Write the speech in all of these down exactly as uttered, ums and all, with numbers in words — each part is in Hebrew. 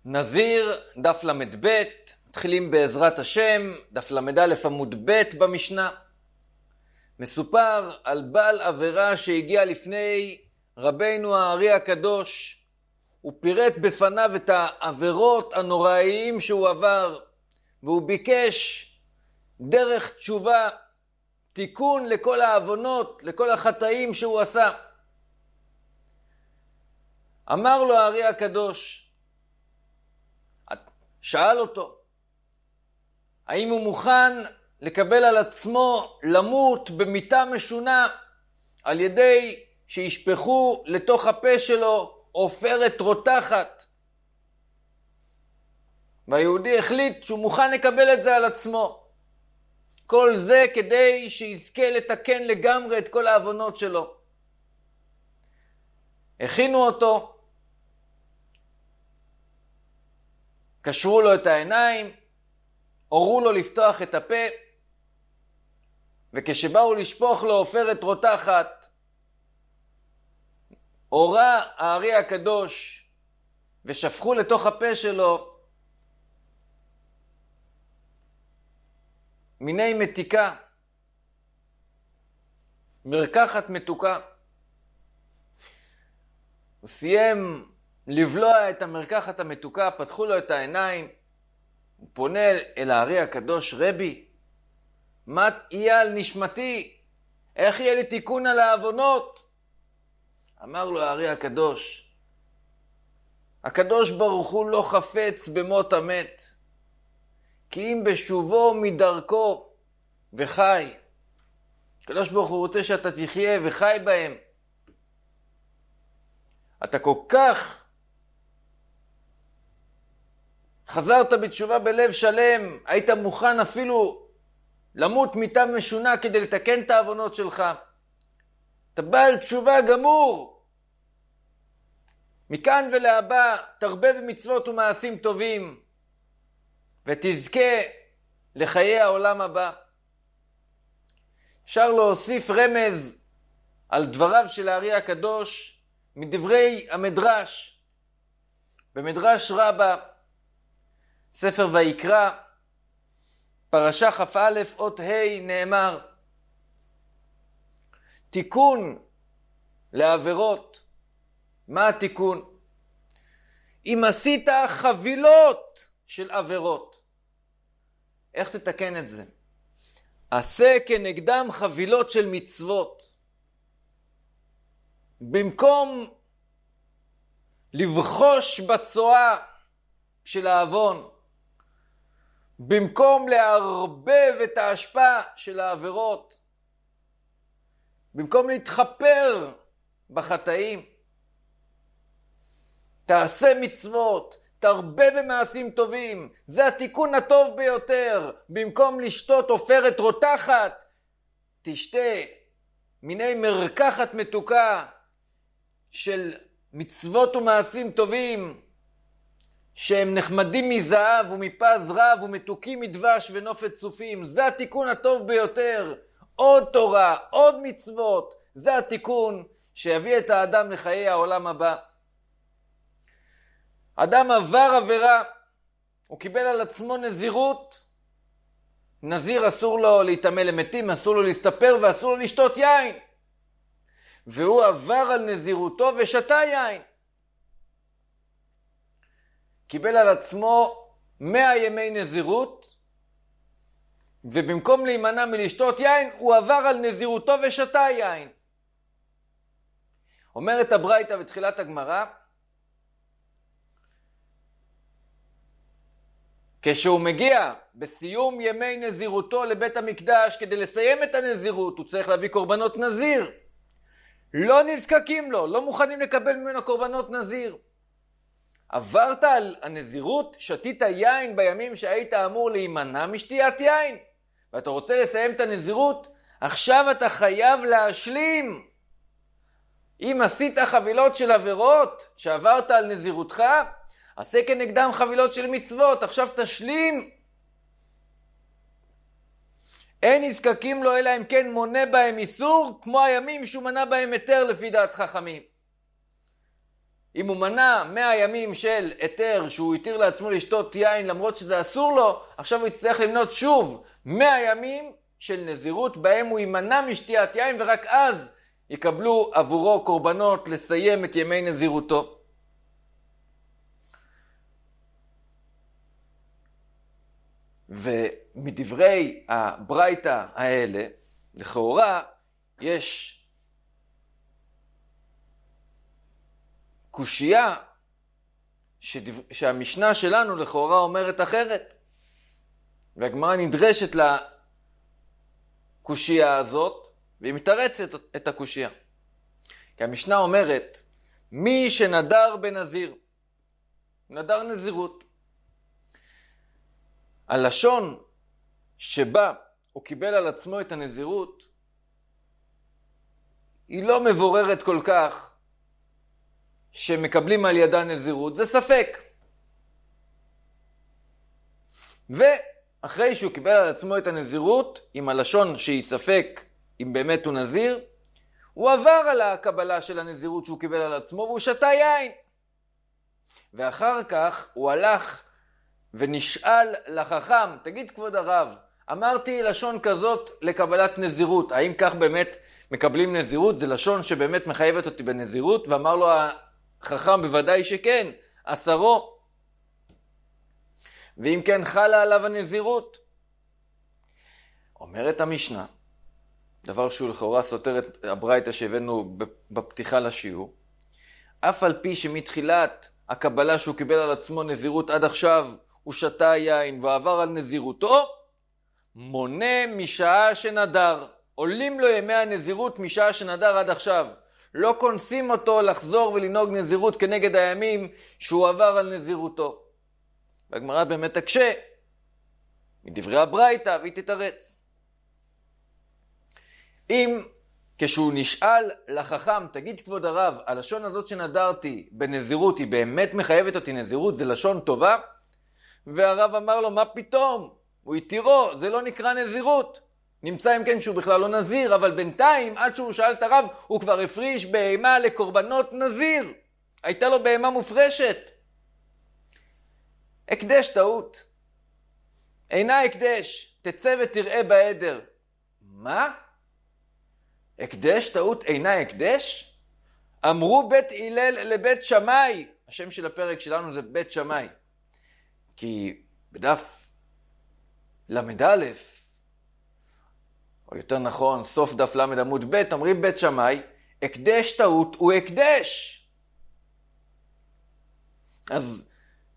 נזיר, דף למד ב', מתחילים בעזרת השם, דף למד א' עמוד ב' במשנה. מסופר על בעל עבירה שהגיע לפני רבינו הארי הקדוש. הוא פירט בפניו את העבירות הנוראיים שהוא עבר, והוא ביקש דרך תשובה, תיקון לכל העוונות, לכל החטאים שהוא עשה. אמר לו הארי הקדוש, שאל אותו, האם הוא מוכן לקבל על עצמו למות במיתה משונה על ידי שישפכו לתוך הפה שלו עופרת רותחת? והיהודי החליט שהוא מוכן לקבל את זה על עצמו. כל זה כדי שיזכה לתקן לגמרי את כל העוונות שלו. הכינו אותו, קשרו לו את העיניים, הורו לו לפתוח את הפה, וכשבאו לשפוך לו עופרת רותחת, הורה הארי הקדוש ושפכו לתוך הפה שלו מיני מתיקה, מרקחת מתוקה. הוא סיים לבלוע את המרקחת המתוקה, פתחו לו את העיניים, הוא פונה אל הארי הקדוש, רבי, מה יהיה על נשמתי? איך יהיה לי תיקון על העוונות? אמר לו הארי הקדוש, הקדוש ברוך הוא לא חפץ במות המת, כי אם בשובו מדרכו וחי. הקדוש ברוך הוא רוצה שאתה תחיה וחי בהם. אתה כל כך חזרת בתשובה בלב שלם, היית מוכן אפילו למות מיתה משונה כדי לתקן את העוונות שלך. אתה בעל תשובה גמור. מכאן ולהבא תרבה במצוות ומעשים טובים, ותזכה לחיי העולם הבא. אפשר להוסיף רמז על דבריו של הארי הקדוש מדברי המדרש. במדרש רבה, ספר ויקרא, פרשה כ"א אות ה' נאמר, תיקון לעבירות. מה התיקון? אם עשית חבילות של עבירות, איך תתקן את זה? עשה כנגדם חבילות של מצוות. במקום לבחוש בצואה של העוון, במקום לערבב את ההשפעה של העבירות, במקום להתחפר בחטאים, תעשה מצוות, תרבה במעשים טובים. זה התיקון הטוב ביותר. במקום לשתות עופרת רותחת, תשתה מיני מרקחת מתוקה של מצוות ומעשים טובים, שהם נחמדים מזהב ומפז רב ומתוקים מדבש ונופת צופים. זה התיקון הטוב ביותר. עוד תורה, עוד מצוות. זה התיקון שיביא את האדם לחיי העולם הבא. אדם עבר עבירה, הוא קיבל על עצמו נזירות. נזיר אסור לו להתאמה למתים, אסור לו להסתפר ואסור לו לשתות יין. והוא עבר על נזירותו ושתה יין. קיבל על עצמו מאה ימי נזירות, ובמקום להימנע מלשתות יין, הוא עבר על נזירותו ושתה יין. אומרת הברייתא בתחילת הגמרא, כשהוא מגיע בסיום ימי נזירותו לבית המקדש, כדי לסיים את הנזירות, הוא צריך להביא קורבנות נזיר. לא נזקקים לו, לא מוכנים לקבל ממנו קורבנות נזיר. עברת על הנזירות, שתית יין בימים שהיית אמור להימנע משתיית יין, ואתה רוצה לסיים את הנזירות, עכשיו אתה חייב להשלים. אם עשית חבילות של עבירות שעברת על נזירותך, עשה כנגדם חבילות של מצוות, עכשיו תשלים. אין נזקקים לו אלא אם כן מונה בהם איסור, כמו הימים שהוא מנה בהם היתר לפי דעת חכמים. אם הוא מנע מאה ימים של היתר שהוא התיר לעצמו לשתות יין למרות שזה אסור לו, עכשיו הוא יצטרך למנות שוב מאה ימים של נזירות בהם הוא יימנע משתיית יין, ורק אז יקבלו עבורו קורבנות לסיים את ימי נזירותו. ומדברי הברייתא האלה, לכאורה יש קושייה שדבר... שהמשנה שלנו לכאורה אומרת אחרת. והגמרא נדרשת לקושייה הזאת, והיא מתרצת את הקושייה. כי המשנה אומרת, מי שנדר בנזיר, נדר נזירות. הלשון שבה הוא קיבל על עצמו את הנזירות, היא לא מבוררת כל כך שמקבלים על ידה נזירות, זה ספק. ואחרי שהוא קיבל על עצמו את הנזירות, עם הלשון שהיא ספק אם באמת הוא נזיר, הוא עבר על הקבלה של הנזירות שהוא קיבל על עצמו והוא שתה יין. ואחר כך הוא הלך ונשאל לחכם, תגיד כבוד הרב, אמרתי לשון כזאת לקבלת נזירות, האם כך באמת מקבלים נזירות? זה לשון שבאמת מחייבת אותי בנזירות? ואמר לו החכם, בוודאי שכן, עשרו. ואם כן חלה עליו הנזירות? אומרת המשנה, דבר שהוא לכאורה סותר את הברייתא שהבאנו בפתיחה לשיעור, אף על פי שמתחילת הקבלה שהוא קיבל על עצמו נזירות עד עכשיו, הוא שתה יין ועבר על נזירותו, מונה משעה שנדר. עולים לו ימי הנזירות משעה שנדר עד עכשיו. לא כונסים אותו לחזור ולנהוג נזירות כנגד הימים שהוא עבר על נזירותו. והגמרא באמת תקשה מדברי הברייתא והיא תתרץ. אם כשהוא נשאל לחכם, תגיד כבוד הרב, הלשון הזאת שנדרתי בנזירות היא באמת מחייבת אותי נזירות, זה לשון טובה? והרב אמר לו, מה פתאום? הוא התירו, זה לא נקרא נזירות. נמצא אם כן שהוא בכלל לא נזיר, אבל בינתיים, עד שהוא שאל את הרב, הוא כבר הפריש בהמה לקורבנות נזיר. הייתה לו בהמה מופרשת. הקדש טעות. אינה הקדש, תצא ותראה בעדר. מה? הקדש טעות אינה הקדש? אמרו בית הלל לבית שמאי. השם של הפרק שלנו זה בית שמאי. כי בדף למד א', או יותר נכון, סוף דף למד עמוד ב', אומרים בית שמאי, הקדש טעות הוא הקדש. אז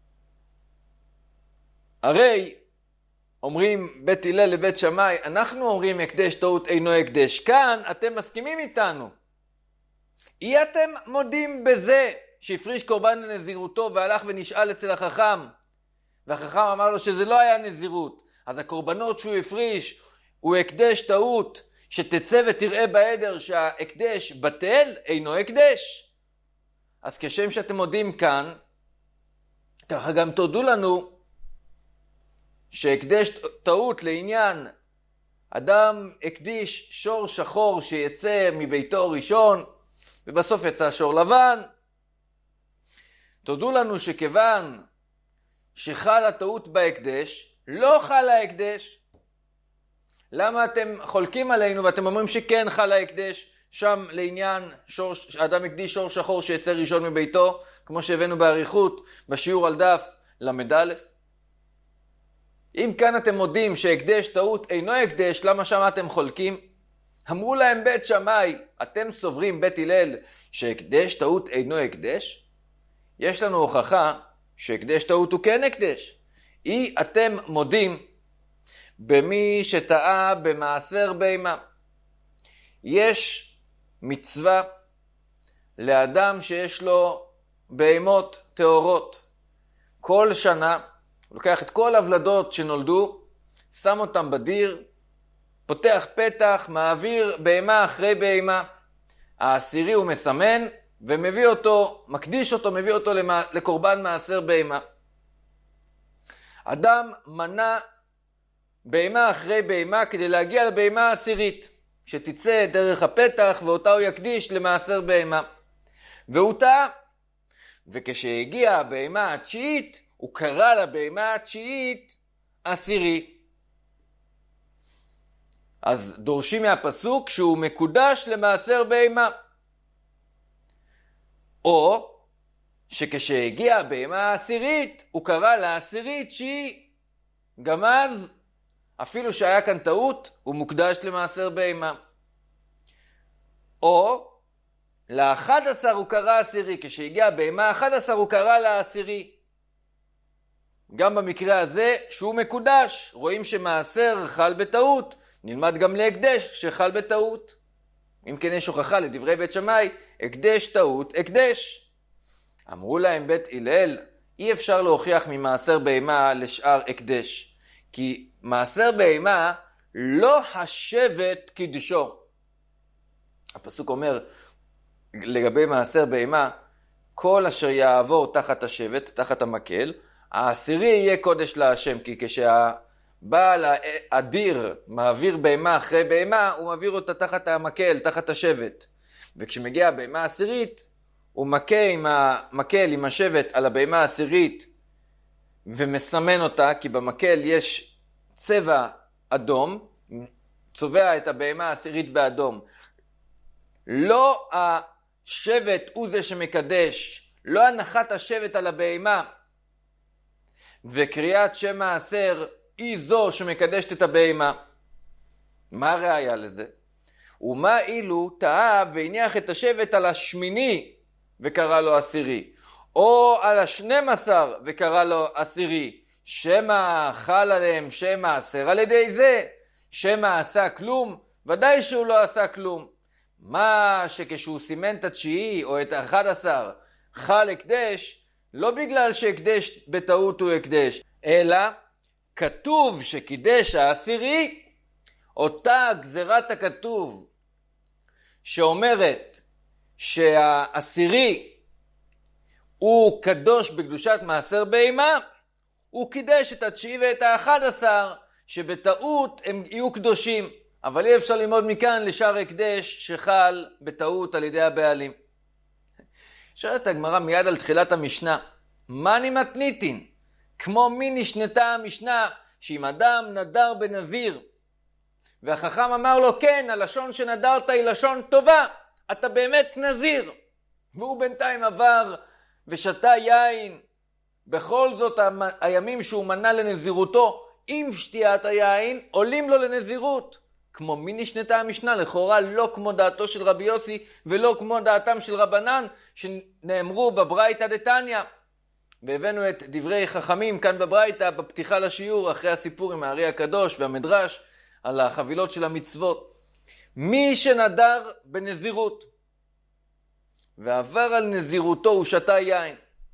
הרי אומרים בית הלל לבית שמאי, אנחנו אומרים הקדש טעות אינו הקדש. כאן אתם מסכימים איתנו. אי אתם מודים בזה שהפריש קורבן לנזירותו והלך ונשאל אצל החכם, והחכם אמר לו שזה לא היה נזירות, אז הקורבנות שהוא הפריש הוא הקדש טעות, שתצא ותראה בעדר שההקדש בטל אינו הקדש. אז כשם שאתם מודים כאן, ככה גם תודו לנו שהקדש טעות לעניין אדם הקדיש שור שחור שיצא מביתו ראשון ובסוף יצא שור לבן. תודו לנו שכיוון שחלה טעות בהקדש, לא חלה ההקדש. למה אתם חולקים עלינו ואתם אומרים שכן חלה ההקדש שם לעניין שור, אדם הקדיש שור שחור שיצא ראשון מביתו, כמו שהבאנו בעריכות בשיעור על דף למד א'? אם כאן אתם מודים שהקדש טעות אינו הקדש, למה שם אתם חולקים? אמרו להם בית שמאי, אתם סוברים בית הלל שהקדש טעות אינו הקדש? יש לנו הוכחה שהקדש טעות הוא כן הקדש. אי אתם מודים במי שטעה במעשר בהמה. יש מצווה לאדם שיש לו בהמות טהורות. כל שנה הוא לוקח את כל הוולדות שנולדו, שם אותם בדיר, פותח פתח, מעביר בהמה אחרי בהמה. העשירי הוא מסמן ומביא אותו, מקדיש אותו, מביא אותו לקורבן מעשר בהמה. אדם מנה בהמה אחרי בהמה כדי להגיע לבהמה העשירית, שתצא דרך הפתח ואותה הוא יקדיש למעשר בהמה. והוא טעה, וכשהגיעה הבהמה התשיעית, הוא קרא לבהמה התשיעית עשירי. אז דורשים מהפסוק שהוא מקודש למעשר בהמה. או שכשהגיעה הבהמה העשירית, הוא קרא לעשירית שהיא גם אז, אפילו שהיה כאן טעות, הוא מוקדש למעשר בהמה. או לאחד עשר הוא קרא עשירי, כשהגיע הבהמה אחד עשר הוא קרא לעשירי. גם במקרה הזה שהוא מקודש, רואים שמעשר חל בטעות, נלמד גם להקדש שחל בטעות. אם כן יש הוכחה לדברי בית שמאי, הקדש טעות, הקדש. אמרו להם בית הלל, אי אפשר להוכיח ממעשר בהמה לשאר הקדש, כי מעשר בהמה לא השבט קידשו. הפסוק אומר לגבי מעשר בהמה, כל אשר יעבור תחת השבט, תחת המקל, העשירי יהיה קודש להשם, כי כשהבעל האדיר מעביר בהמה אחרי בהמה, הוא מעביר אותה תחת המקל, תחת השבט. וכשמגיע הבהמה העשירית, הוא מכה עם המקל, עם השבט על הבהמה העשירית, ומסמן אותה, כי במקל יש צבע אדום, צובע את הבהמה העשירית באדום. לא השבט הוא זה שמקדש, לא הנחת השבט על הבהמה, וקריאת שם מעשר היא זו שמקדשת את הבהמה. מה הראיה לזה? ומה אילו טעה והניח את השבט על השמיני וקרא לו עשירי, או על השנים עשר וקרא לו עשירי, שמה חל עליהם שם מעשר על ידי זה, שמה עשה כלום, ודאי שהוא לא עשה כלום. מה שכשהוא סימן את התשיעי או את האחד עשר חל הקדש, לא בגלל שהקדש בטעות הוא הקדש, אלא כתוב שקידש העשירי, אותה גזירת הכתוב שאומרת שהעשירי הוא קדוש בקדושת מעשר בהמה, הוא קידש את התשיעי ואת האחד עשר שבטעות הם יהיו קדושים. אבל אי אפשר ללמוד מכאן לשאר הקדש שחל בטעות על ידי הבעלים. שואלת הגמרא מיד על תחילת המשנה, מה נמתניתין? כמו מי נשנתה המשנה שאם אדם נדר בנזיר, והחכם אמר לו כן, הלשון שנדרת היא לשון טובה, אתה באמת נזיר. והוא בינתיים עבר ושתה יין, בכל זאת הימים שהוא מנה לנזירותו עם שתיית היין עולים לו לנזירות. כמו מי נשנתה המשנה, לכאורה לא כמו דעתו של רבי יוסי ולא כמו דעתם של רבנן שנאמרו בברייתא דתניא. והבאנו את דברי חכמים כאן בברייתא בפתיחה לשיעור אחרי הסיפור עם הארי הקדוש והמדרש על החבילות של המצוות. מי שנדר בנזירות ועבר על נזירותו הוא שתה יין,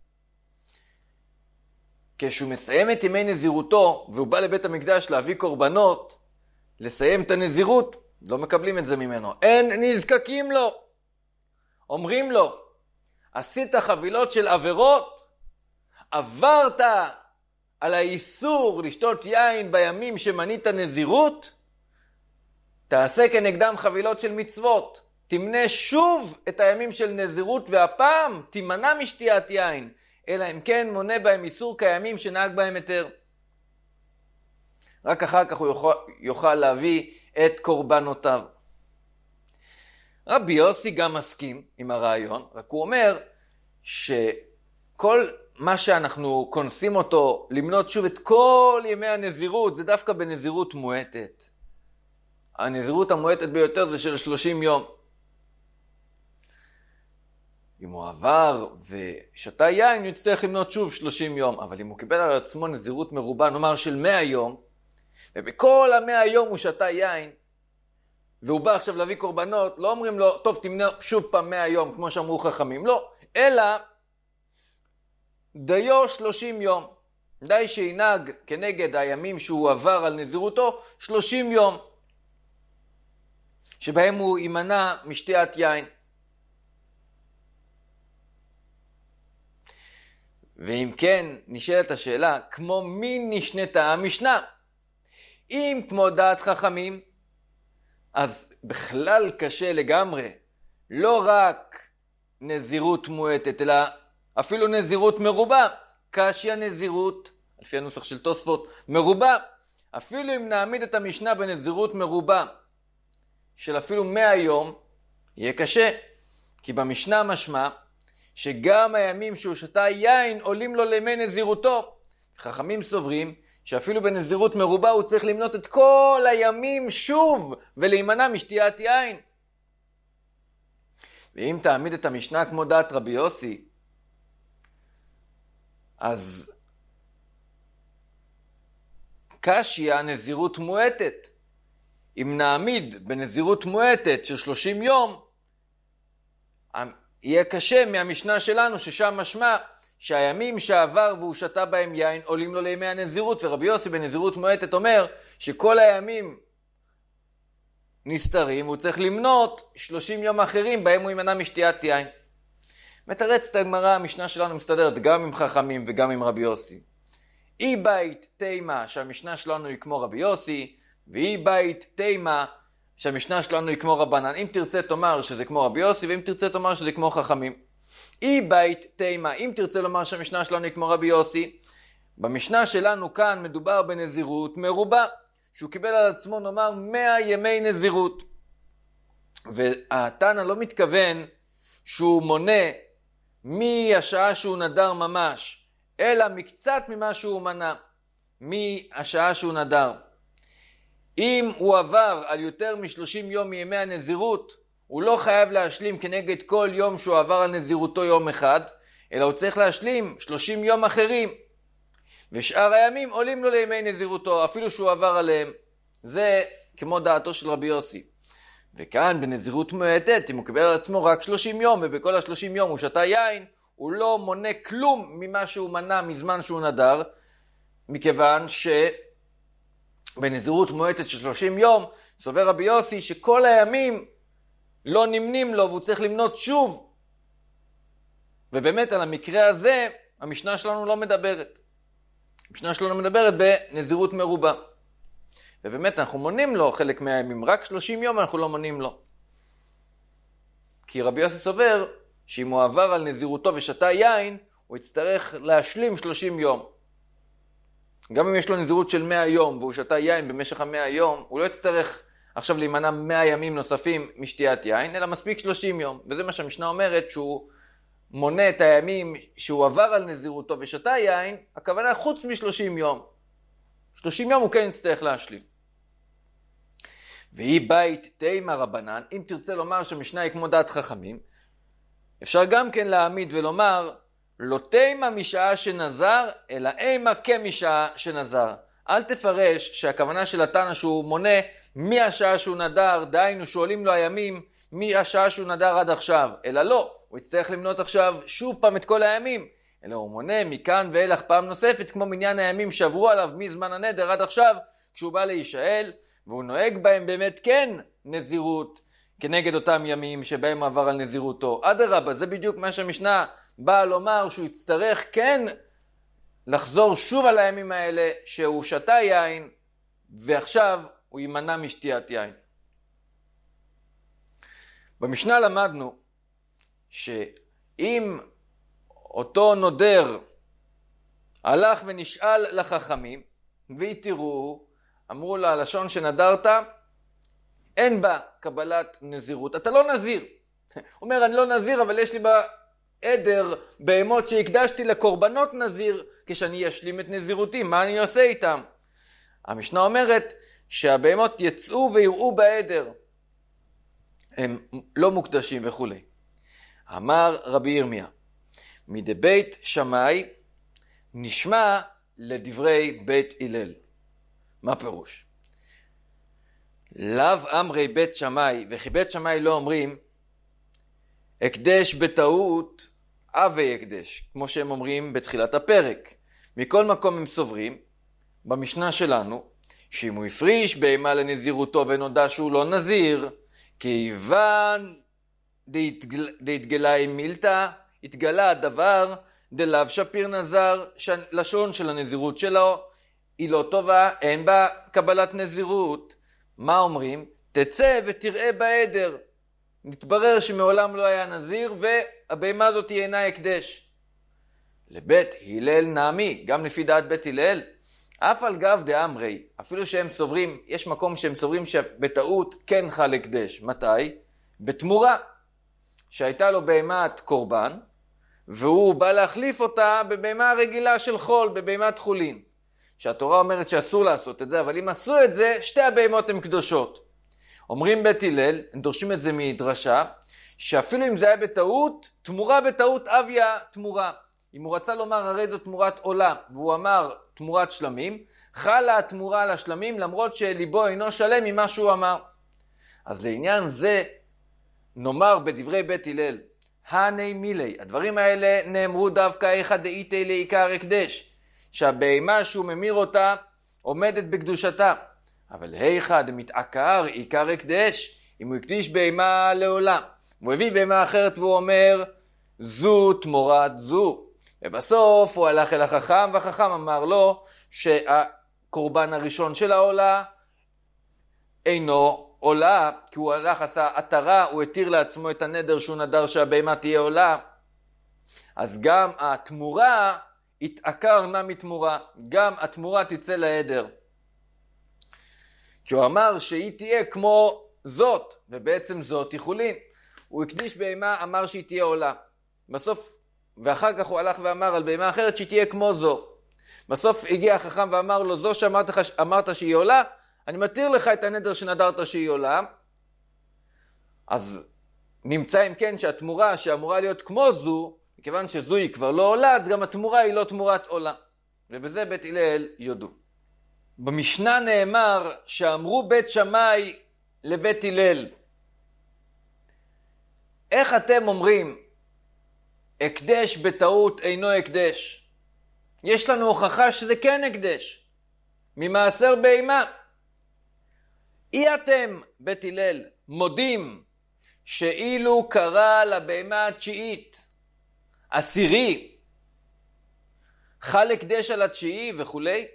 כשהוא מסיים את ימי נזירותו והוא בא לבית המקדש להביא קורבנות, לסיים את הנזירות, לא מקבלים את זה ממנו, אין נזקקים לו. אומרים לו, עשית חבילות של עבירות, עברת על האיסור לשתות יין בימים שמנית נזירות, תעשה כנגדם חבילות של מצוות, תמנה שוב את הימים של נזירות והפעם תימנע משתיית יין, אלא אם כן מונה בהם איסור קיימים שנהג בהם היתר. רק אחר כך הוא יוכל, יוכל להביא את קורבנותיו. רבי יוסי גם מסכים עם הרעיון, רק הוא אומר שכל מה שאנחנו כונסים אותו למנות שוב את כל ימי הנזירות, זה דווקא בנזירות מועטת. הנזירות המועטת ביותר זה של שלושים יום. אם הוא עבר ושתה יין, הוא יצטרך למנות שוב שלושים יום. אבל אם הוא קיבל על עצמו נזירות מרובה, נאמר של מאה יום, ובכל המאה יום הוא שתה יין, והוא בא עכשיו להביא קורבנות, לא אומרים לו, טוב, תמנה שוב פעם מאה יום, כמו שאמרו חכמים. לא, אלא דיו שלושים יום. די שינהג כנגד הימים שהוא עבר על נזירותו, שלושים יום, שבהם הוא יימנע משתיית יין. ואם כן, נשאלת השאלה, כמו מי נשנתה המשנה? אם כמו דעת חכמים, אז בכלל קשה לגמרי, לא רק נזירות מועטת, אלא אפילו נזירות מרובה, קשיא נזירות, לפי הנוסח של תוספות, מרובה. אפילו אם נעמיד את המשנה בנזירות מרובה, של אפילו מאה יום, יהיה קשה. כי במשנה משמע, שגם הימים שהוא שתה יין עולים לו לימי נזירותו. חכמים סוברים שאפילו בנזירות מרובה הוא צריך למנות את כל הימים שוב ולהימנע משתיית יין. ואם תעמיד את המשנה כמו דעת רבי יוסי, אז קשיא נזירות מועטת. אם נעמיד בנזירות מועטת של שלושים יום, יהיה קשה מהמשנה שלנו ששם משמע שהימים שעבר והוא שתה בהם יין עולים לו לימי הנזירות, ורבי יוסי בנזירות מועטת אומר שכל הימים נסתרים והוא צריך למנות שלושים יום אחרים בהם הוא יימנע משתיית יין. מתרצת הגמרא, המשנה שלנו מסתדרת גם עם חכמים וגם עם רבי יוסי. אי בית תימה שהמשנה שלנו היא כמו רבי יוסי, ואי בית תימה שהמשנה שלנו היא כמו רבנן. אם תרצה תאמר שזה כמו רבי יוסי, ואם תרצה תאמר שזה כמו חכמים. אי בית תימה, אם תרצה לומר שהמשנה שלנו היא כמו רבי יוסי, במשנה שלנו כאן מדובר בנזירות מרובה, שהוא קיבל על עצמו נאמר מאה ימי נזירות. והתנא לא מתכוון שהוא מונה מהשעה שהוא נדר ממש, אלא מקצת ממה שהוא מנה, מהשעה שהוא נדר. אם הוא עבר על יותר מ-שלושים יום מימי הנזירות, הוא לא חייב להשלים כנגד כל יום שהוא עבר על נזירותו יום אחד, אלא הוא צריך להשלים שלושים יום אחרים. ושאר הימים עולים לו לימי נזירותו, אפילו שהוא עבר עליהם. זה כמו דעתו של רבי יוסי. וכאן בנזירות מועטת, אם הוא קיבל על עצמו רק שלושים יום, ובכל ה-שלושים יום הוא שתה יין, הוא לא מונה כלום ממה שהוא מנה מזמן שהוא נדר, מכיוון שבנזירות מועטת של שלושים יום, סובר רבי יוסי שכל הימים לא נמנים לו, והוא צריך למנות שוב. ובאמת על המקרה הזה, המשנה שלנו לא מדברת. המשנה שלנו מדברת בנזירות מרובה. ובאמת אנחנו מונים לו חלק מהימים, רק שלושים יום אנחנו לא מונים לו. כי רבי יוסי סובר שאם הוא עבר על נזירותו ושתה יין, הוא יצטרך להשלים שלושים יום. גם אם יש לו נזירות של מאה יום והוא שתה יין במשך המאה יום, הוא לא יצטרך עכשיו להימנע מאה ימים נוספים משתיית יין, אלא מספיק שלושים יום. וזה מה שהמשנה אומרת, שהוא מונה את הימים שהוא עבר על נזירותו ושתה יין, הכוונה חוץ מ-שלושים יום. שלושים יום הוא כן יצטרך להשלים. והיא בית תימה רבנן, אם תרצה לומר שהמשנה היא כמו דעת חכמים, אפשר גם כן להעמיד ולומר, לא תימה משעה שנזר, אלא אימה כמשעה שנזר. אל תפרש שהכוונה של התנא שהוא מונה מהשעה שהוא נדר, דהיינו שואלים לו הימים מהשעה שהוא נדר עד עכשיו, אלא לא, הוא יצטרך למנות עכשיו שוב פעם את כל הימים, אלא הוא מונה מכאן ואילך פעם נוספת, כמו מניין הימים שעברו עליו מזמן הנדר עד עכשיו, כשהוא בא להישאל, והוא נוהג בהם באמת כן נזירות, כנגד אותם ימים שבהם עבר על נזירותו. אדרבה, זה בדיוק מה שהמשנה באה לומר, שהוא יצטרך כן לחזור שוב על הימים האלה, שהוא שתה יין, ועכשיו הוא יימנע משתיית יין. במשנה למדנו, שאם אותו נודר הלך ונשאל לחכמים, והתירו, אמרו לה, הלשון שנדרת, אין בה קבלת נזירות. אתה לא נזיר. הוא אומר, אני לא נזיר, אבל יש לי בעדר בהמות שהקדשתי לקורבנות נזיר, כשאני אשלים את נזירותי, מה אני עושה איתם? המשנה אומרת שהבהמות יצאו ויראו בעדר. הם לא מוקדשים וכו'. אמר רבי ירמיה, מדבית שמאי נשמע לדברי בית הלל. מה פירוש? לאו אמרי בית שמאי, וכי בית שמאי לא אומרים הקדש בטעות אבי הקדש, כמו שהם אומרים בתחילת הפרק. מכל מקום הם סוברים במשנה שלנו שאם הוא הפריש בהמה לנזירותו ונודע שהוא לא נזיר, כיוון דהתגלה עם מילתא, התגלה הדבר דלאו שפיר נזר, לשון של הנזירות שלו היא לא טובה, אין בה קבלת נזירות. מה אומרים? תצא ותראה בעדר. נתברר שמעולם לא היה נזיר, והבהמה הזאת היא אינה הקדש. לבית הלל נעמי, גם לפי דעת בית הלל, אף על גב דאמרי, אפילו שהם סוברים, יש מקום שהם סוברים שבטעות כן חל הקדש. מתי? בתמורה, שהייתה לו בהמת קורבן, והוא בא להחליף אותה בבהמה רגילה של חול, בבהמת חולין. שהתורה אומרת שאסור לעשות את זה, אבל אם עשו את זה, שתי הבהמות הן קדושות. אומרים בית הלל, הם דורשים את זה מדרשה, שאפילו אם זה היה בטעות, תמורה בטעות אביה תמורה. אם הוא רצה לומר הרי זו תמורת עולה, והוא אמר תמורת שלמים, חלה התמורה על השלמים, למרות שליבו אינו שלם ממה שהוא אמר. אז לעניין זה, נאמר בדברי בית הלל, הני מילי, הדברים האלה נאמרו דווקא איכא דאיתי לעיקר הקדש, שהבהמה שהוא ממיר אותה עומדת בקדושתה. אבל היכא דמתעקר עיקר הקדש, אם הוא הקדיש בהמה לעולה, הוא הביא בהמה אחרת והוא אומר, זו תמורת זו. ובסוף הוא הלך אל החכם, והחכם אמר לו שהקורבן הראשון של העולה אינו עולה, כי הוא הלך עשה עטרה, הוא התיר לעצמו את הנדר שהוא נדר שהבהמה תהיה עולה. אז גם התמורה התעקר מה מתמורה, גם התמורה תצא לעדר. כי הוא אמר שהיא תהיה כמו זאת, ובעצם זאת היא חולין. הוא הקדיש בהמה, אמר שהיא תהיה עולה. בסוף, ואחר כך הוא הלך ואמר על בהמה אחרת שהיא תהיה כמו זו. בסוף הגיע החכם ואמר לו, זו שאמרת אמרת שהיא עולה, אני מתיר לך את הנדר שנדרת שהיא עולה. אז נמצא אם כן שהתמורה שאמורה להיות כמו זו, מכיוון שזו היא כבר לא עולה, אז גם התמורה היא לא תמורת עולה. ובזה בית הלל יודו. במשנה נאמר שאמרו בית שמאי לבית הלל, איך אתם אומרים הקדש בטעות אינו הקדש? יש לנו הוכחה שזה כן הקדש, ממעשר בהמה. אי אתם, בית הלל, מודים שאילו קרא לבהמה התשיעית, עשירי, חל הקדש על התשיעי וכולי?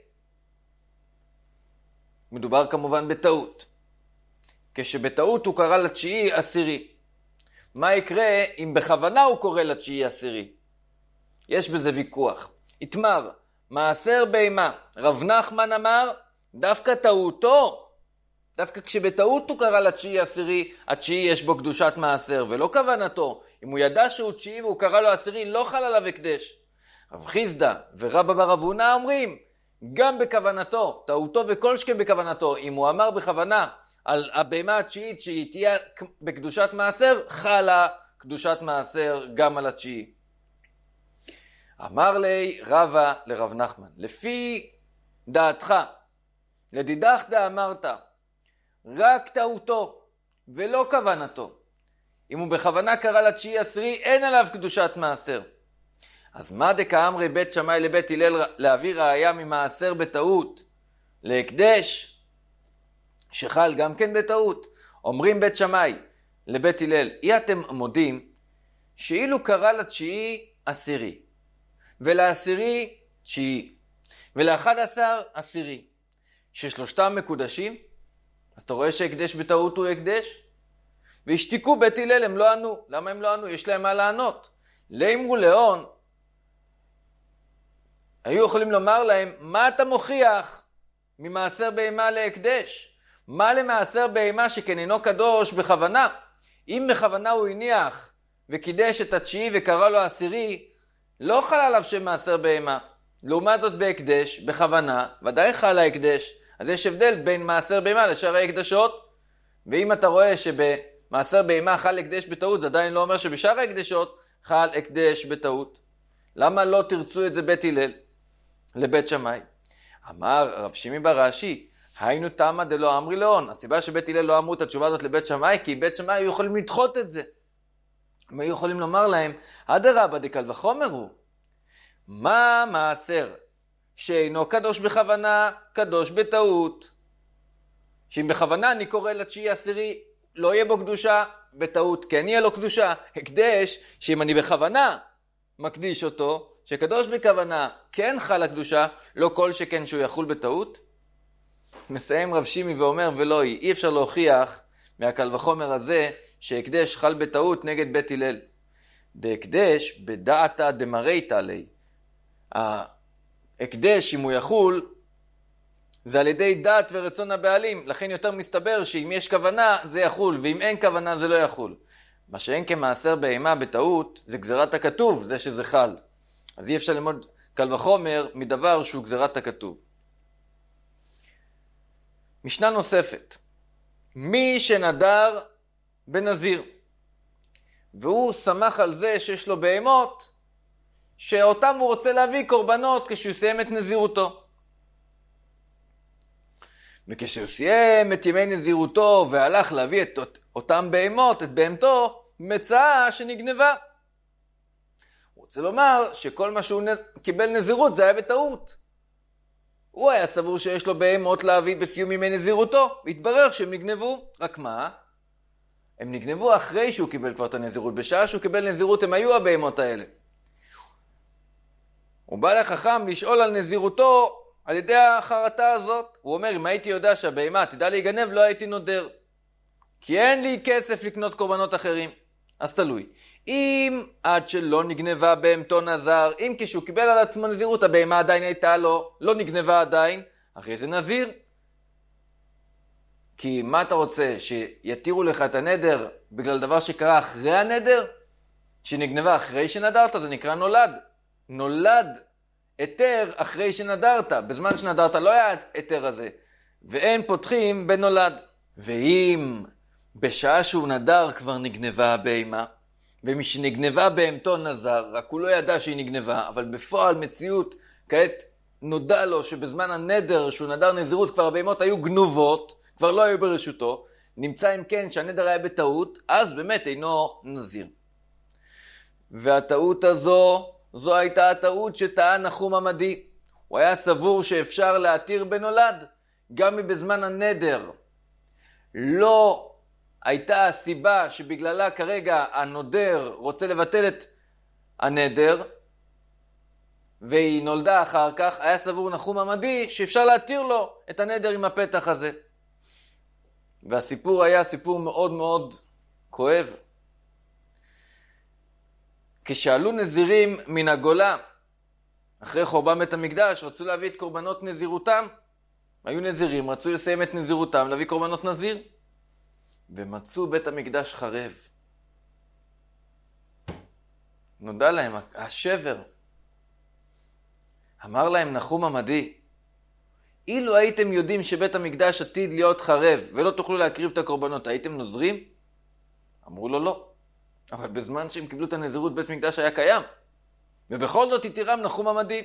מדובר כמובן בטעות. כשבטעות הוא קרא לתשיעי עשירי. מה יקרה אם בכוונה הוא קורא לתשיעי עשירי? יש בזה ויכוח. התמר, מעשר בהמה, רב נחמן אמר, דווקא טעותו, דווקא כשבטעות הוא קרא לתשיעי עשירי, התשיעי יש בו קדושת מעשר, ולא כוונתו. אם הוא ידע שהוא תשיעי והוא קרא לו עשירי, לא חל עליו הקדש. רב חיסדא ורבא בר אבונה אומרים, גם בכוונתו, טעותו וכל שכן בכוונתו, אם הוא אמר בכוונה על הבהמה התשיעית שהיא תהיה בקדושת מעשר, חלה קדושת מעשר גם על התשיעי. אמר לי רבא לרב נחמן, לפי דעתך, לדידך דאמרת, רק טעותו ולא כוונתו. אם הוא בכוונה קרא לתשיעי עשירי, אין עליו קדושת מעשר. אז מה דקאמרי בית שמאי לבית הלל להביא ראיה ממעשר בטעות להקדש שחל גם כן בטעות? אומרים בית שמאי לבית הלל, אי אתם מודים שאילו קרא לתשיעי עשירי ולעשירי תשיעי ולאחד עשר עשירי ששלושתם מקודשים, אז אתה רואה שהקדש בטעות הוא הקדש? והשתיקו בית הלל, הם לא ענו. למה הם לא ענו? יש להם מה לענות. לאמרו לאון, היו יכולים לומר להם, מה אתה מוכיח ממעשר בהמה להקדש? מה למעשר בהמה שכן אינו קדוש בכוונה? אם בכוונה הוא הניח וקידש את התשיעי וקרא לו עשירי, לא חל עליו שמעשר בהמה. לעומת זאת בהקדש, בכוונה, ודאי חל ההקדש. אז יש הבדל בין מעשר בהמה לשאר ההקדשות. ואם אתה רואה שבמעשר בהמה חל הקדש בטעות, זה עדיין לא אומר שבשאר ההקדשות חל הקדש בטעות. למה לא תרצו את זה בית הלל לבית שמאי? אמר רב שימי בר רש"י, היינו תמה דלא אמרי לאון. הסיבה שבית הלל לא אמרו את התשובה הזאת לבית שמאי, כי בית שמאי היו יכולים לדחות את זה. הם היו יכולים לומר להם, אדרבה דקל וחומר הוא. מה מעשר שאינו קדוש בכוונה, קדוש בטעות? שאם בכוונה אני קורא לתשיעי עשירי, לא יהיה בו קדושה, בטעות כן יהיה לו קדושה. הקדש שאם אני בכוונה מקדיש אותו, שקדוש בכוונה כן חל הקדושה, לא כל שכן שהוא יחול בטעות. מסיים רב שימי ואומר, ולא היא, אי אפשר להוכיח מהקל וחומר הזה שהקדש חל בטעות נגד בית הלל. דהקדש בדעתא דמרייתא ליה, ההקדש, אם הוא יחול, זה על ידי דת ורצון הבעלים. לכן יותר מסתבר שאם יש כוונה זה יחול, ואם אין כוונה זה לא יחול. מה שאין כמעשר בהמה בטעות זה גזירת הכתוב, זה שזה חל. אז אי אפשר ללמוד קל וחומר מדבר שהוא גזירת הכתוב. משנה נוספת. מי שנדר בנזיר, והוא שמח על זה שיש לו בהמות, שאותם הוא רוצה להביא קורבנות כשהוא סיים את נזירותו. וכשהוא סיים את ימי נזירותו והלך להביא את אותם בהמות, את בהמתו, מצאה שנגנבה. הוא רוצה לומר שכל מה שהוא קיבל נזירות זה היה בטעות. הוא היה סבור שיש לו בהמות להביא בסיום ימי נזירותו, והתברר שהם נגנבו. רק מה? הם נגנבו אחרי שהוא קיבל כבר את הנזירות. בשעה שהוא קיבל נזירות הם היו הבהמות האלה. הוא בא לחכם לשאול על נזירותו על ידי החרטה הזאת. הוא אומר, אם הייתי יודע שהבהמה תדע להיגנב, לא הייתי נודר. כי אין לי כסף לקנות קורבנות אחרים. אז תלוי. אם עד שלא נגנבה בהמתו נזר, אם כשהוא קיבל על עצמו נזירות, הבהמה עדיין הייתה לו, לא נגנבה עדיין, אחרי זה נזיר. כי מה אתה רוצה? שיתירו לך את הנדר בגלל דבר שקרה אחרי הנדר? שנגנבה אחרי שנדרת, זה נקרא נולד. נולד היתר אחרי שנדרת. בזמן שנדרת לא היה היתר הזה. ואין פותחים בנולד. ואם בשעה שהוא נדר כבר נגנבה הבהמה, ומשנגנבה בהמתו נזר, רק הוא לא ידע שהיא נגנבה, אבל בפועל מציאות, כעת נודע לו שבזמן הנדר שהוא נדר נזירות כבר הבהמות היו גנובות, כבר לא היו ברשותו, נמצא אם כן שהנדר היה בטעות, אז באמת אינו נזיר. והטעות הזו, זו הייתה הטעות שטען נחום עמדי. הוא היה סבור שאפשר להתיר בנולד, גם מבזמן הנדר. לא הייתה הסיבה שבגללה כרגע הנודר רוצה לבטל את הנדר, והיא נולדה אחר כך, היה סבור נחום עמדי שאפשר להתיר לו את הנדר עם הפתח הזה. והסיפור היה סיפור מאוד מאוד כואב. כשעלו נזירים מן הגולה, אחרי חורבן בית המקדש, רצו להביא את קורבנות נזירותם. היו נזירים, רצו לסיים את נזירותם, להביא קורבנות נזיר. ומצאו בית המקדש חרב. נודע להם השבר. אמר להם נחום עמדי, אילו הייתם יודעים שבית המקדש עתיד להיות חרב ולא תוכלו להקריב את הקורבנות, הייתם נוזרים? אמרו לו לא. אבל בזמן שהם קיבלו את הנזירות בית מקדש היה קיים. ובכל זאת התירם נחום עמדי.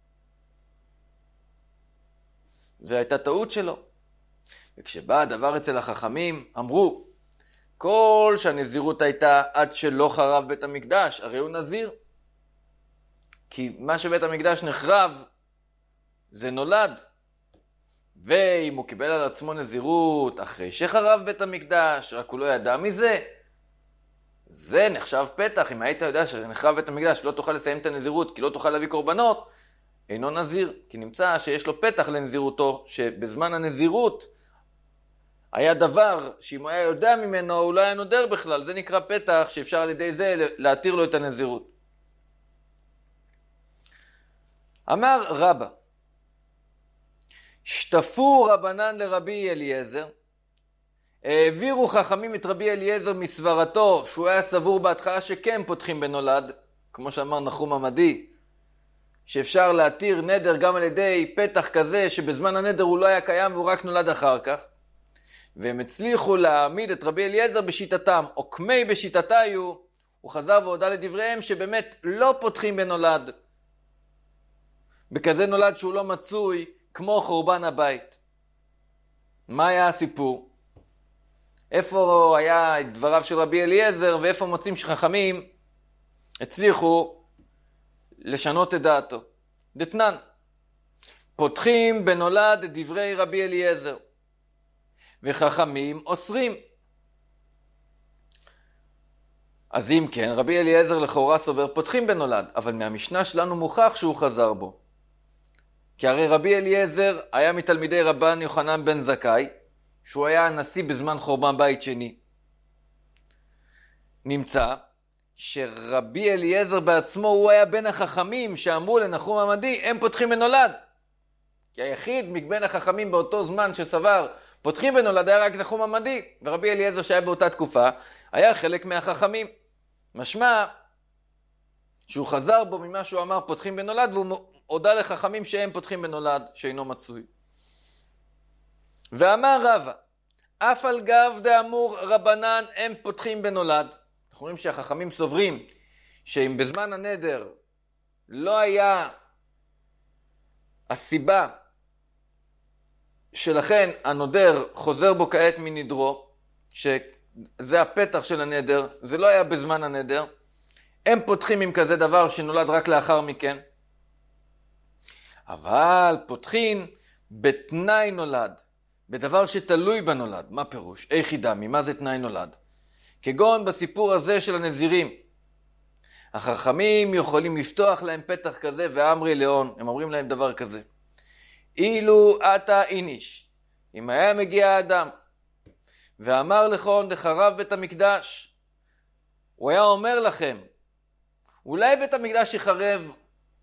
זו הייתה טעות שלו. וכשבא הדבר אצל החכמים, אמרו, כל שהנזירות הייתה עד שלא חרב בית המקדש, הרי הוא נזיר. כי מה שבית המקדש נחרב, זה נולד. ואם הוא קיבל על עצמו נזירות אחרי שחרב בית המקדש, רק הוא לא ידע מזה, זה נחשב פתח. אם היית יודע שנחרב בית המקדש, לא תוכל לסיים את הנזירות, כי לא תוכל להביא קורבנות, אינו נזיר. כי נמצא שיש לו פתח לנזירותו, שבזמן הנזירות היה דבר שאם הוא היה יודע ממנו, הוא לא היה נודר בכלל. זה נקרא פתח שאפשר על ידי זה להתיר לו את הנזירות. אמר רבא, שטפו רבנן לרבי אליעזר, העבירו חכמים את רבי אליעזר מסברתו, שהוא היה סבור בהתחלה שכן פותחים בנולד, כמו שאמר נחום עמדי, שאפשר להתיר נדר גם על ידי פתח כזה, שבזמן הנדר הוא לא היה קיים והוא רק נולד אחר כך. והם הצליחו להעמיד את רבי אליעזר בשיטתם, או כמי בשיטתיו, הוא חזר והודע לדבריהם שבאמת לא פותחים בנולד. בכזה נולד שהוא לא מצוי, כמו חורבן הבית. מה היה הסיפור? איפה היה דבריו של רבי אליעזר, ואיפה מוצאים שחכמים הצליחו לשנות את דעתו? דתנן, פותחים בנולד את דברי רבי אליעזר, וחכמים אוסרים. אז אם כן, רבי אליעזר לכאורה סובר פותחים בנולד, אבל מהמשנה שלנו מוכח שהוא חזר בו. כי הרי רבי אליעזר היה מתלמידי רבן יוחנן בן זכאי, שהוא היה הנשיא בזמן חורבן בית שני. נמצא שרבי אליעזר בעצמו הוא היה בין החכמים שאמרו לנחום עמדי, הם פותחים בנולד. כי היחיד מבין החכמים באותו זמן שסבר פותחים בנולד היה רק נחום עמדי, ורבי אליעזר שהיה באותה תקופה היה חלק מהחכמים. משמע שהוא חזר בו ממה שהוא אמר פותחים בנולד, והוא הודע לחכמים שהם פותחים בנולד שאינו מצוי. ואמר רבא, אף על גב דאמור רבנן הם פותחים בנולד. אנחנו רואים שהחכמים סוברים שאם בזמן הנדר לא היה הסיבה שלכן הנודר חוזר בו כעת מנדרו, שזה הפתח של הנדר, זה לא היה בזמן הנדר, הם פותחים עם כזה דבר שנולד רק לאחר מכן. אבל פותחים בתנאי נולד, בדבר שתלוי בנולד. מה פירוש? איך ידמי? מה זה תנאי נולד? כגון בסיפור הזה של הנזירים. החכמים יכולים לפתוח להם פתח כזה ואמרי לאון, הם אומרים להם דבר כזה. אילו אתה איניש, אם היה מגיע האדם ואמר לכון דחרב בית המקדש, הוא היה אומר לכם, אולי בית המקדש יחרב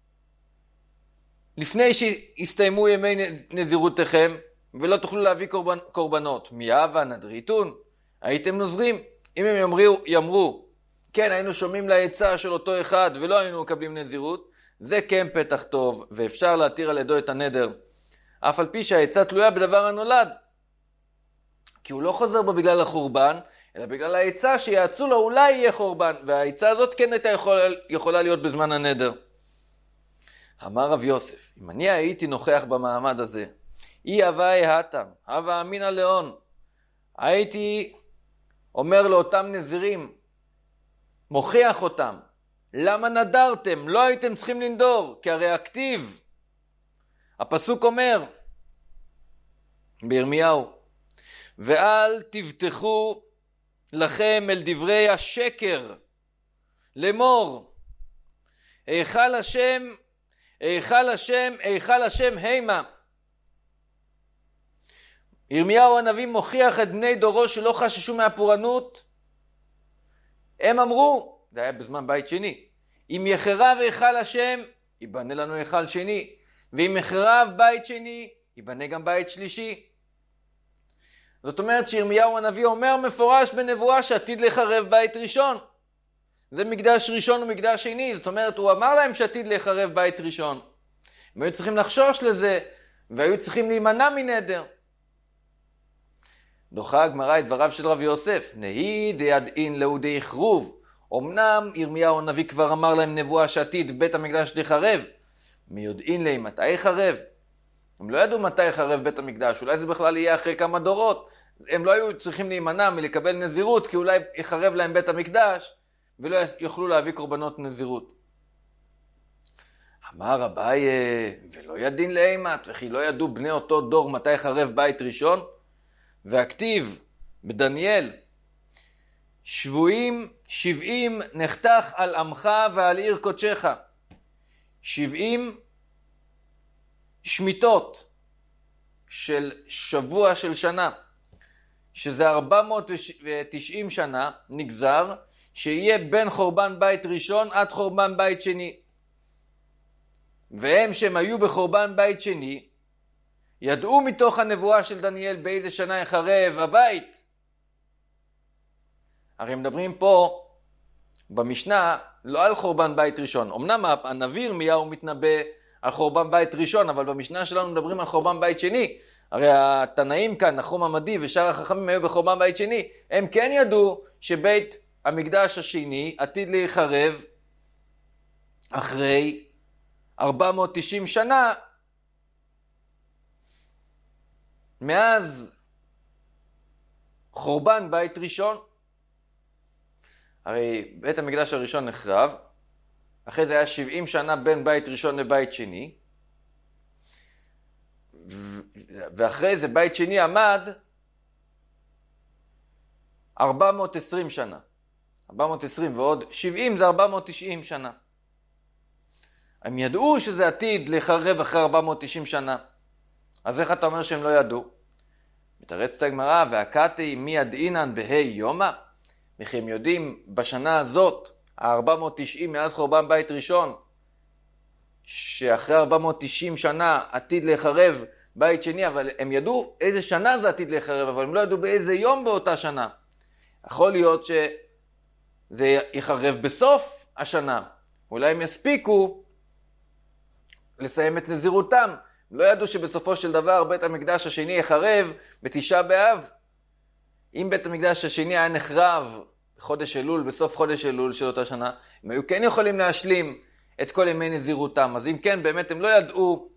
לפני שיסתיימו ימי נזירותיכם ולא תוכלו להביא קורבנ... קורבנות. מיהווה נדריתון, הייתם נוזרים. אם הם יאמרו, יאמרו, כן, היינו שומעים לעצה של אותו אחד ולא היינו מקבלים נזירות, זה כן פתח טוב ואפשר להתיר על ידו את הנדר. אף על פי שהעצה תלויה בדבר הנולד. כי הוא לא חוזר בו בגלל החורבן, אלא בגלל העצה שיעצו לו אולי יהיה חורבן, והעצה הזאת כן הייתה יכולה, יכולה להיות בזמן הנדר. אמר רב יוסף, אם אני הייתי נוכח במעמד הזה, אי הווי התם, הווה אמינא לאון, הייתי אומר לאותם נזירים, מוכיח אותם, למה נדרתם? לא הייתם צריכים לנדור, כי הרי הכתיב. הפסוק אומר, בירמיהו, ואל תבטחו לכם אל דברי השקר, לאמור, היכל השם, היכל השם, היכל השם הימה. ירמיהו הנביא מוכיח את בני דורו שלא חששו מהפורענות. הם אמרו, זה היה בזמן בית שני, אם יחרב היכל השם, ייבנה לנו היכל שני, ואם יחרב בית שני, ייבנה גם בית שלישי. זאת אומרת שירמיהו הנביא אומר מפורש בנבואה שעתיד לחרב בית ראשון. זה מקדש ראשון ומקדש שני, זאת אומרת הוא אמר להם שעתיד לחרב בית ראשון. הם היו צריכים לחשוש לזה, והיו צריכים להימנע מנדר. דוחה הגמרא את דבריו של רב יוסף, נהי דידעין להו דיחרוב. אמנם ירמיהו הנביא כבר אמר להם נבואה שעתיד בית המקדש לחרב, מי יודעין להם מתי יחרב? הם לא ידעו מתי יחרב בית המקדש, אולי זה בכלל יהיה אחרי כמה דורות. הם לא היו צריכים להימנע מלקבל נזירות, כי אולי יחרב להם בית המקדש, ולא יוכלו להביא קורבנות נזירות. אמר אביי, ולא ידין לאימת, וכי לא ידעו בני אותו דור מתי יחרב בית ראשון? והכתיב בדניאל, שבועים שבעים נחתך על עמך ועל עיר קודשך. שבעים שמיטות של שבוע של שנה, שזה ארבע מאות ותשעים שנה, נגזר שיהיה בין חורבן בית ראשון עד חורבן בית שני. והם שהם היו בחורבן בית שני, ידעו מתוך הנבואה של דניאל באיזה שנה יחרב הבית. הרי מדברים פה במשנה לא על חורבן בית ראשון. אמנם הנביא ירמיהו מתנבא על חורבן בית ראשון, אבל במשנה שלנו מדברים על חורבן בית שני. הרי התנאים כאן, נחום עמדי ושאר החכמים היו בחורבן בית שני, הם כן ידעו שבית המקדש השני עתיד להיחרב אחרי ארבע מאות ותשעים שנה, מאז חורבן בית ראשון. הרי בית המקדש הראשון נחרב, אחרי זה היה שבעים שנה בין בית ראשון לבית שני, ואחרי זה בית שני עמד ארבע מאות ועשרים שנה. ארבע מאות ועשרים ועוד שבעים זה ארבע מאות ותשעים שנה. הם ידעו שזה עתיד לחרב אחרי ארבע מאות ותשעים שנה. אז איך אתה אומר שהם לא ידעו? מתרצת הגמרא, והקתי מי ידעינן בהי יומא? וכי הם יודעים בשנה הזאת ה-ארבע מאות ותשעים מאז חורבן בית ראשון, שאחרי ארבע מאות ותשעים שנה עתיד להיחרב בית שני, אבל הם ידעו איזה שנה זה עתיד להיחרב, אבל הם לא ידעו באיזה יום באותה שנה. יכול להיות שזה ייחרב בסוף השנה. אולי הם יספיקו לסיים את נזירותם. הם לא ידעו שבסופו של דבר בית המקדש השני ייחרב בתשעה באב. אם בית המקדש השני היה נחרב בחודש אלול, בסוף חודש אלול של אותה שנה, הם היו כן יכולים להשלים את כל ימי נזירותם. אז אם כן, באמת הם לא ידעו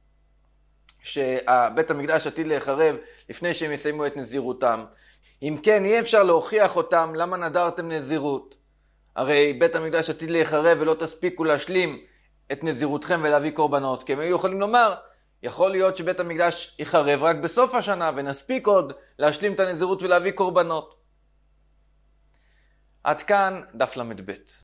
שבית המקדש עתיד להיחרב לפני שהם יסיימו את נזירותם. אם כן, אי אפשר להוכיח אותם למה נדרתם נזירות. הרי בית המקדש עתיד להיחרב ולא תספיקו להשלים את נזירותכם ולהביא קורבנות. כי הם היו יכולים לומר, יכול להיות שבית המקדש ייחרב רק בסוף השנה ונספיק עוד להשלים את הנזירות ולהביא קורבנות. עד כאן דף למד ב'.